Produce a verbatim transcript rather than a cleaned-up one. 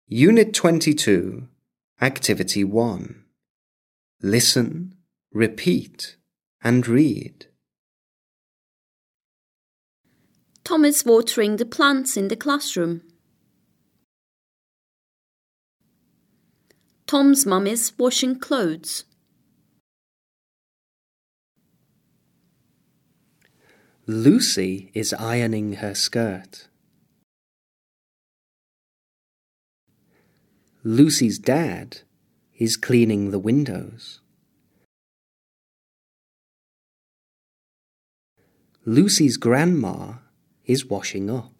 Unit twenty-two, Activity one. Listen, repeat, and read. Tom is watering the plants in the classroom. Tom's mum is washing clothes. Lucy is ironing her skirt. Lucy's dad is cleaning the windows. Lucy's grandma is washing up.